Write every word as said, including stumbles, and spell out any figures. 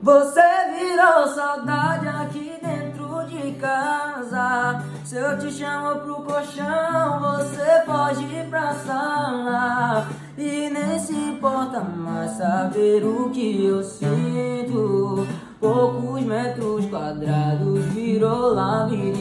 Você virou saudade aqui dentro de casa. Se eu te chamo pro colchão, você foge pra sala. E nem se importa mais saber o que eu sinto. Poucos metros quadrados virou labirinto.